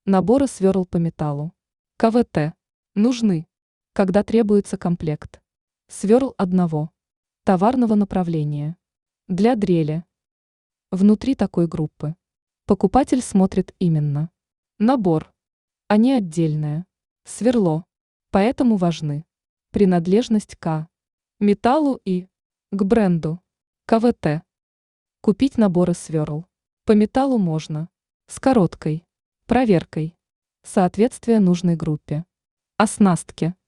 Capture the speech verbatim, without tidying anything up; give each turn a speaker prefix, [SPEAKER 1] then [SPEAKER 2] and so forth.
[SPEAKER 1] Наборы сверл по металлу. КВТ. Нужны, когда требуется комплект. Сверл одного. Товарного направления. Для дрели. Внутри такой группы. Покупатель смотрит именно. Набор, а не отдельное. Сверло. Поэтому важны. Принадлежность к металлу и к бренду. КВТ. Купить наборы сверл. По металлу можно. С короткой проверкой. Соответствие нужной группе. Оснастке.